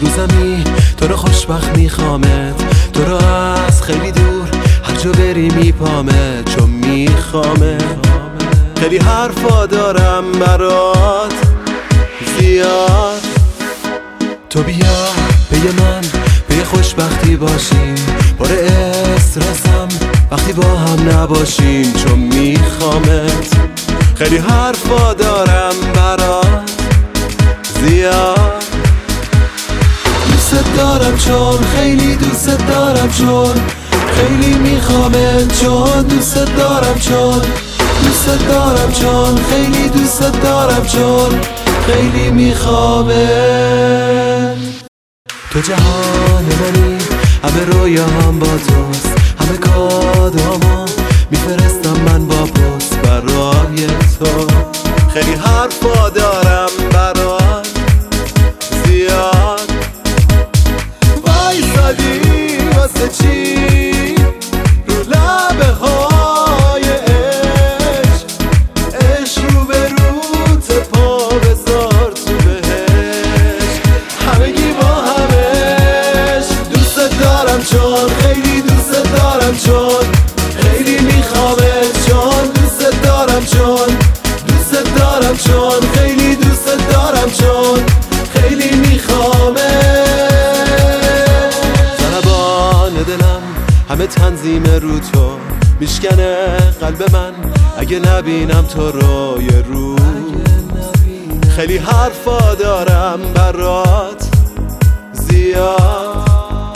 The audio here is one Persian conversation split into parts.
رو زمین تو رو خوشبخت میخوامت، تو رو از خیلی دور هر جا بری میپامت، چون میخوامت. خیلی حرفا دارم برات زیاد، تو بیا به من به خوشبختی باشیم، بار استرسم وقتی با هم نباشیم، چون میخوامت. خیلی حرفا دارم برات زیاد، دوست دارم چون خیلی دوست دارم، چون خیلی میخوامت، چون دوست دارم، چون دوست دارم، چون خیلی دوست دارم، چون خیلی میخوامت. تو جهان منی، همه رویاهام با توست، همه کادوامو میفرستم من با پست برای تو. خیلی حرفا دارم برات زیاد، وایسادی واسه چی رو لبه های عشق، عشق رو به روت پا بذار تو بهش، همگی با همش. دوست دارم چون خیلی دوست دارم، چون خیلی میخوامت، چون دوست دارم، چون دوست دارم، چون خیلی دوست دارم، چون خیلی میخوامت. ضربان دلم همه تنظیم رو تو میشکنه قلب من، اگه نبینم تو رو یه روز. خیلی حرفا دارم برات زیاد،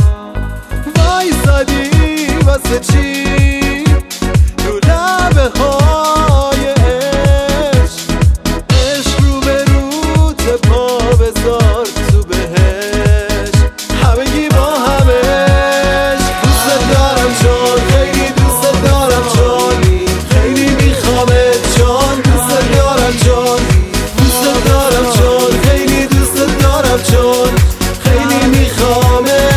وایسادی واسه چی رو لبه های عشق، عشق رو به روت پا بذار تو بهش، همگی با همش. دوست دارم چون خیلی دوست دارم، چون خیلی میخوامت، چون دوست دارم، چون دوست دارم، چون خیلی دوست دارم، چون خیلی میخوامت.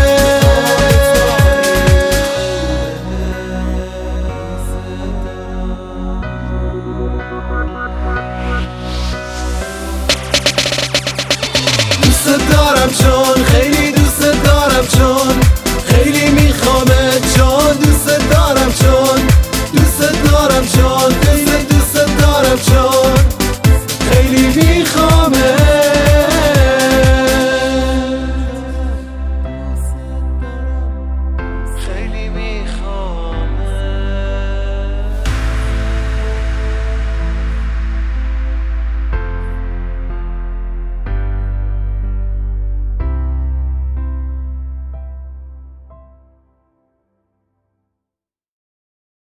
دوست دارم چون